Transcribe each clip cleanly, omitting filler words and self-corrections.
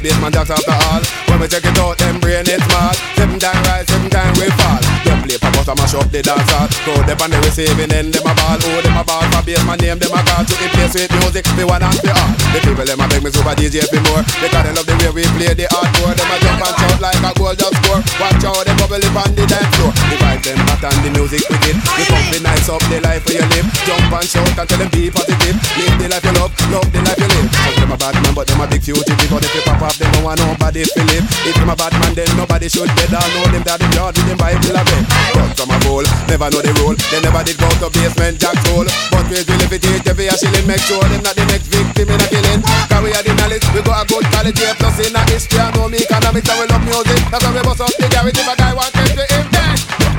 baseman jacks after all. When we check it out, them brain it small. 7 times rise, 7 times we fall. Don't play for us, I mash up the dance hall. Throw them on the receiving end, them a ball. Oh, them a ball for baseman name, them a call. To the place with music, the one and the all. The people them a beg me super DJ for more. Because they love the way we play the hardcore. Them a jump and shout like a goal just score. Watch out, them bubble up on the dance floor. The vibe them hot and the music wicked. The company nice up the life for your live. Jump and shout and tell them be positive. Live the life you love the life you live. Some them a bad man, but them a big future. Because if you pop off, them don't want nobody to live. If them a bad man, then nobody should bed. I know them that the yard with them Bible a bed. But some a fool, never know the rule. They never did go to basement jack soul. But we will if it is every a shilling. Make sure them not the next victim in a killing. Cause we are the knowledge, we got a good quality. Plus in a history, I know me economics and we love music. That's why we bust up the garage if a guy wants to him dead.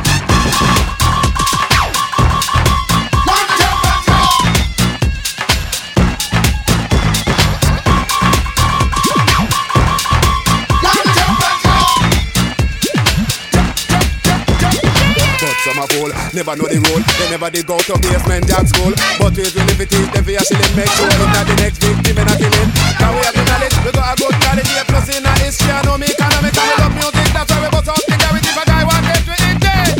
Never know the rule, they never did go to basement jack school. But we will if it is, then we are shilling. Make sure it's not the next victim in a killing. Now we have the knowledge, we got a good quality. Plus in a history, I know me economics and we love music. That's why we bust out the garage if a guy wants to him dead.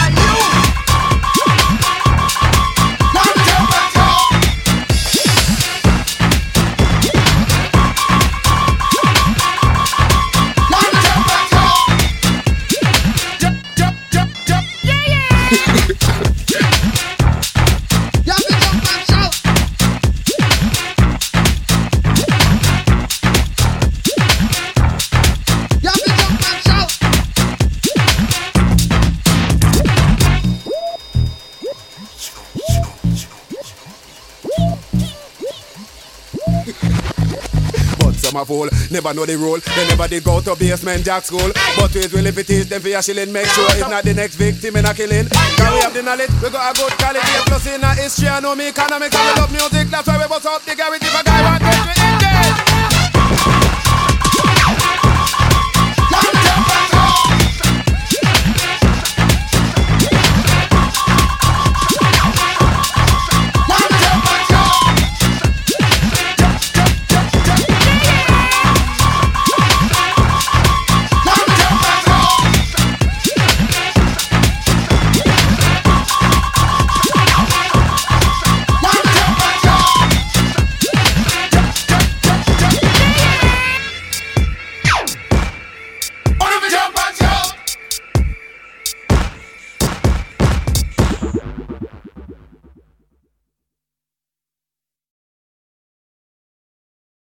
A fool, never know the rule. They never did go to basement jack school. But we will if it is, then for a shilling. Make sure it's not the next victim in a killing. Cause we have the knowledge, we got a good quality. Plus in a history, I know me economics and we love music. That's why we bust up the garage if a guy wants to him dead.